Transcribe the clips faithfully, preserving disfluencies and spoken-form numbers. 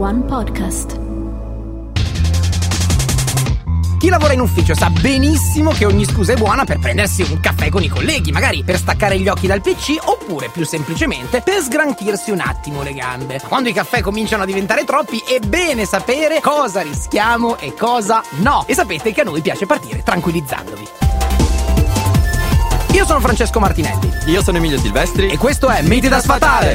One Podcast. Chi lavora in ufficio sa benissimo che ogni scusa è buona per prendersi un caffè con i colleghi, magari per staccare gli occhi dal P C oppure più semplicemente per sgranchirsi un attimo le gambe. Ma quando i caffè cominciano a diventare troppi è bene sapere cosa rischiamo e cosa no. E sapete che a noi piace partire tranquillizzandovi. Io sono Francesco Martinelli. Io sono Emilio Silvestri. E questo è Miti da sfatare.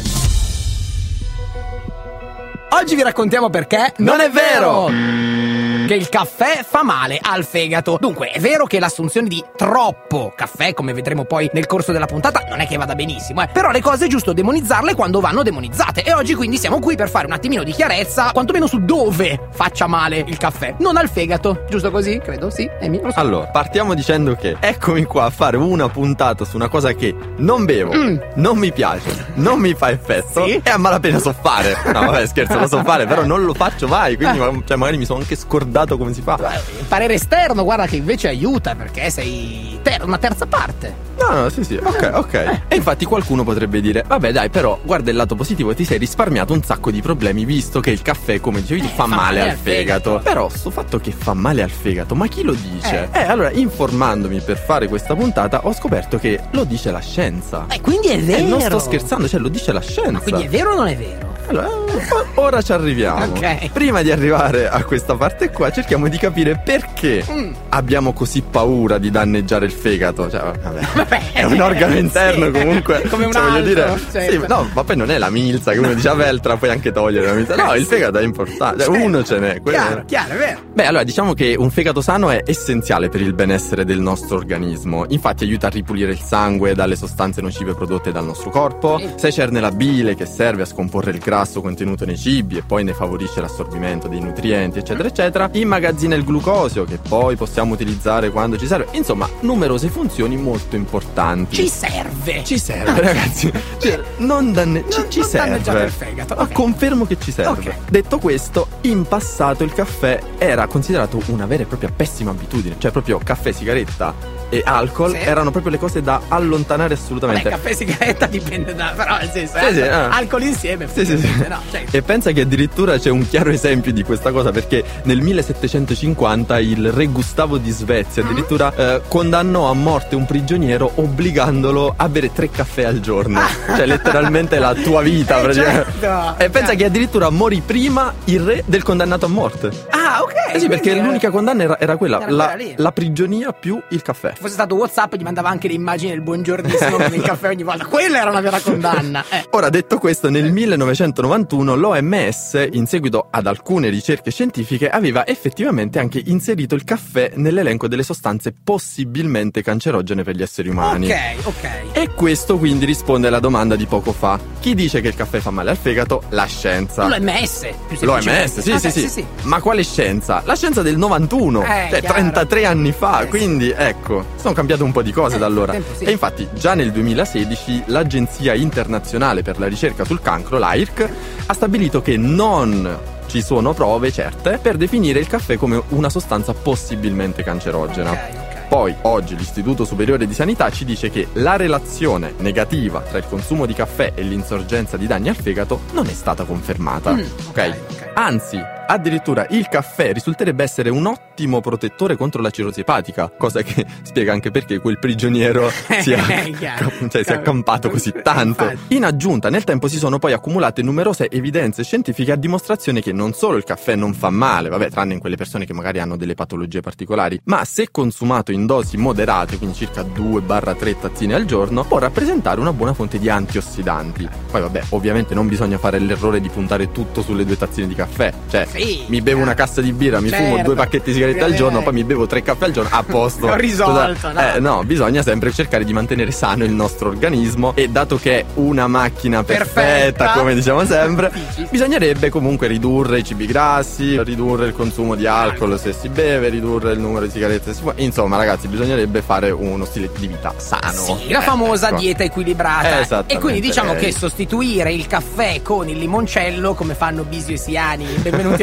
Oggi vi raccontiamo perché non è vero che il caffè fa male al fegato. Dunque, è vero che l'assunzione di troppo caffè, come vedremo poi nel corso della puntata, non è che vada benissimo, eh. Però le cose è giusto demonizzarle quando vanno demonizzate. E oggi quindi siamo qui per fare un attimino di chiarezza, quantomeno su dove faccia male il caffè. Non al fegato, giusto così? Credo, sì, Emi, lo so. Allora, partiamo dicendo che eccomi qua a fare una puntata su una cosa che non bevo, mm. non mi piace, non mi fa effetto, sì? E a malapena so fare. No, vabbè, scherzo, lo so fare, però non lo faccio mai, quindi cioè, magari mi sono anche scordato come si fa. Il parere esterno, guarda che invece aiuta, perché sei ter- una terza parte. No, no, sì, sì, ok, ok. Eh. E infatti qualcuno potrebbe dire, vabbè dai, però guarda il lato positivo, ti sei risparmiato un sacco di problemi, visto che il caffè, come dicevi, ti eh, fa, fa male, male al fegato. fegato. Però sto fatto che fa male al fegato, ma chi lo dice? Eh. eh, allora, informandomi per fare questa puntata, ho scoperto che lo dice la scienza. Eh, quindi è vero. E non sto scherzando, cioè lo dice la scienza. Ma quindi è vero o non è vero? Allora, ora ci arriviamo. Okay. Prima di arrivare a questa parte qua, cerchiamo di capire perché mm. abbiamo così paura di danneggiare il fegato. Cioè, vabbè, vabbè, è un organo interno, sì, comunque. Come un cioè, altro, voglio dire, certo. Sì, no, ma poi non è la milza, che uno diceva Veltra, puoi anche togliere la milza. No, il fegato è importante. Cioè, uno ce n'è. Chiaro, è... chiaro, è vero. Beh, allora, diciamo che un fegato sano è essenziale per il benessere del nostro organismo. Infatti aiuta a ripulire il sangue dalle sostanze nocive prodotte dal nostro corpo, sì. secerne la bile che serve a scomporre il grasso contenuto nei cibi e poi ne favorisce l'assorbimento dei nutrienti, eccetera eccetera, immagazzina il glucosio che poi possiamo utilizzare quando ci serve. Insomma, numerose funzioni molto importanti. Ci serve ci serve ragazzi, cioè, non, danne- ci, non, ci non serve il fegato. Ma okay. confermo che ci serve. Okay. Detto questo, in passato il caffè era considerato una vera e propria pessima abitudine, cioè proprio caffè, sigaretta e alcol sì. erano proprio le cose da allontanare assolutamente. Vabbè, caffè e sigaretta dipende da, però nel senso sì, eh, sì, ah. alcol insieme sì, sì, sì. No, cioè. E pensa che addirittura c'è un chiaro esempio di questa cosa, perché nel millesettecentocinquanta il re Gustavo di Svezia addirittura mm. eh, condannò a morte un prigioniero obbligandolo a bere tre caffè al giorno. Ah. Cioè letteralmente la tua vita eh, certo. E pensa che addirittura morì prima il re del condannato a morte. Ah, ok. Eh sì, perché l'unica condanna era, era quella, era la, quella la prigionia più il caffè. Se fosse stato WhatsApp gli mandava anche le immagini del buongiornissimo con il caffè ogni volta. Quella era una vera condanna. Eh. Ora, detto questo, nel millenovecentonovantuno l'O M S, in seguito ad alcune ricerche scientifiche, aveva effettivamente anche inserito il caffè nell'elenco delle sostanze possibilmente cancerogene per gli esseri umani. Ok, ok. E questo quindi risponde alla domanda di poco fa. Chi dice che il caffè fa male al fegato? La scienza. L'O M S. L'O M S, sì, okay, sì, sì, sì, sì. Ma quale scienza? La scienza del novantuno, eh, cioè chiaro. trentatré anni fa, eh, quindi sì. ecco, sono cambiate un po' di cose eh, da allora. Tempo, sì. E infatti già nel duemilasedici l'Agenzia Internazionale per la Ricerca sul Cancro, l'A I R C, ha stabilito che non ci sono prove certe per definire il caffè come una sostanza possibilmente cancerogena. Okay, okay. Poi oggi l'Istituto Superiore di Sanità ci dice che la relazione negativa tra il consumo di caffè e l'insorgenza di danni al fegato non è stata confermata. Mm, ok? okay. Anzi, addirittura il caffè risulterebbe essere un ottimo protettore contro la cirrosi epatica, cosa che spiega anche perché quel prigioniero sia, cioè, si è accampato così tanto. In aggiunta, nel tempo si sono poi accumulate numerose evidenze scientifiche a dimostrazione che non solo il caffè non fa male, vabbè, tranne in quelle persone che magari hanno delle patologie particolari, ma se consumato in dosi moderate, quindi circa due tre tazzine al giorno, può rappresentare una buona fonte di antiossidanti. Poi vabbè, ovviamente non bisogna fare l'errore di puntare tutto sulle due tazzine di caffè, cioè sì, mi bevo una cassa di birra, mi certo. fumo due pacchetti di sigarette al giorno, poi mi bevo tre caffè al giorno, a posto. Ho risolto, no? Eh, no, bisogna sempre cercare di mantenere sano il nostro organismo, e dato che è una macchina perfetta, perfetta. come diciamo sempre, bisognerebbe comunque ridurre i cibi grassi, ridurre il consumo di alcol se si beve, ridurre il numero di sigarette se si fuma. Insomma, ragazzi, bisognerebbe fare uno stile di vita sano. Sì, la famosa ecco. dieta equilibrata. E quindi diciamo eh. che sostituire il caffè con il limoncello, come fanno Bisio e Siani, benvenuti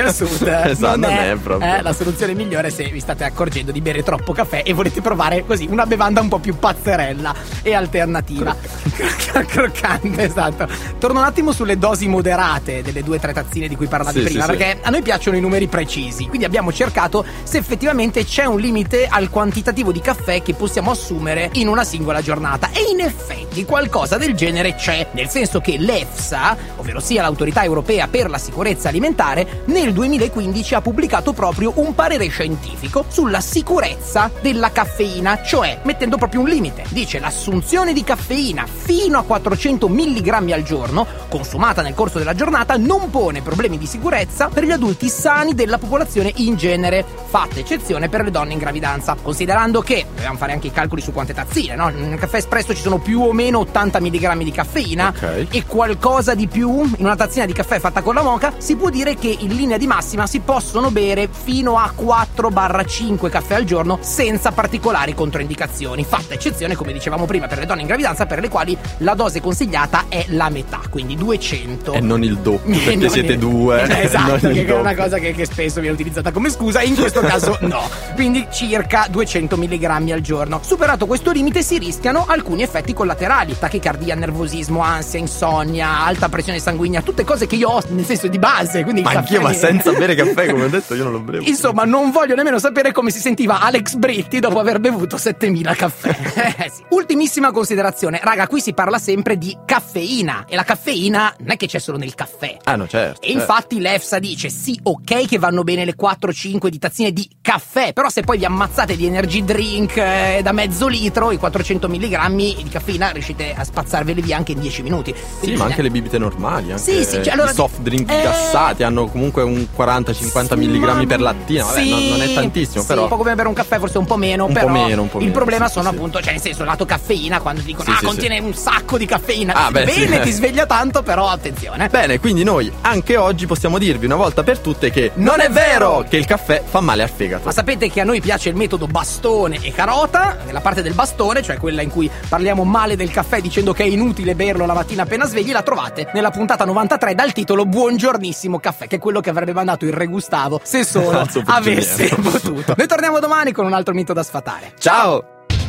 al sud esatto, non, è, non è proprio eh, la soluzione migliore se vi state accorgendo di bere troppo caffè e volete provare così una bevanda un po' più pazzerella e alternativa. Croc- croccante, esatto. Torno un attimo sulle dosi moderate delle due o tre tazzine di cui parlavi sì, prima, sì, perché sì. a noi piacciono i numeri precisi, quindi abbiamo cercato se effettivamente c'è un limite al quantitativo di caffè che possiamo assumere in una singola giornata, e in effetti qualcosa del genere c'è, nel senso che l'EFSA, ovvero sia l'autorità europea per la sicurezza alimentare, nel duemilaquindici ha pubblicato proprio un parere scientifico sulla sicurezza della caffeina, cioè mettendo proprio un limite. Dice: l'assunzione di caffeina fino a quattrocento milligrammi al giorno, consumata nel corso della giornata, non pone problemi di sicurezza per gli adulti sani della popolazione in genere, fatta eccezione per le donne in gravidanza. Considerando che dobbiamo fare anche i calcoli su quante tazzine, no? Nel caffè espresso ci sono più o meno ottanta milligrammi di caffeina, okay, e qualcosa di più in una tazzina di caffè fatta con la moka, si può dire che in linea di massima si possono bere fino a quattro cinque caffè al giorno senza particolari controindicazioni, fatta eccezione, come dicevamo prima, per le donne in gravidanza, per le quali la dose consigliata è la metà, quindi duecento. E non il doppio, perché non siete il... due. Esatto, che è una cosa che, che spesso viene utilizzata come scusa, in questo caso no. Quindi circa duecento milligrammi al giorno. Superato questo limite si rischiano alcuni effetti collaterali: tachicardia, nervosismo, ansia, insonnia, alta pressione sanguigna, tutte cose che io ho nel senso di base, quindi ma il anch'io, caffè... ma senza bere caffè, come ho detto, io non lo bevo. Insomma, non voglio nemmeno sapere come si sentiva Alex Britti dopo aver bevuto settemila caffè. Eh, sì. Ultimissima considerazione, raga, qui si parla sempre di caffeina, e la caffeina non è che c'è solo nel caffè. Ah no, certo. E certo. infatti l'EFSA dice: sì, ok che vanno bene le quattro cinque di tazzine di caffè, però se poi vi ammazzate di energy drink eh, da mezzo litro, i quattrocento milligrammi di caffeina riuscite a spazzarveli via anche in dieci minuti. Sì, ma anche le bibite normali, anche sì, sì, cioè, allora, i soft drink eh... gassati hanno comunque un quaranta cinquanta sì, milligrammi ma... per lattina. Vabbè, sì, non, non è tantissimo, sì, però un po' come bere un caffè, forse un po' meno, un però po' meno, un po' il meno, problema sì, sono sì, appunto, cioè nel senso, lato caffeina, quando dicono sì, ah sì, contiene sì. un sacco di caffeina, ah, beh, bene, sì. ti sveglia tanto, però attenzione. Bene, quindi noi anche oggi possiamo dirvi una volta per tutte che non, non è vero che il caffè fa male al fegato. Ma sapete che a noi piace il metodo bastone e carota, nella parte del bastone, cioè quella in cui parliamo male del caffè dicendo che è inutile berlo la mattina appena svegli, la trovate nella puntata novantatré dal titolo Buongiornissimo caffè, che è quello che avrebbe mandato il Re Gustavo se solo avesse potuto. Noi torniamo domani con un altro mito da sfatare. Ciao!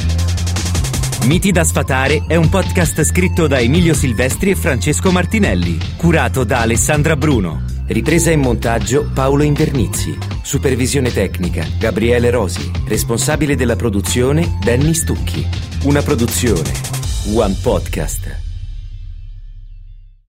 Miti da sfatare è un podcast scritto da Emilio Silvestri e Francesco Martinelli, curato da Alessandra Bruno. Ripresa e montaggio Paolo Invernizzi. Supervisione tecnica Gabriele Rosi. Responsabile della produzione Danny Stucchi. Una produzione One Podcast.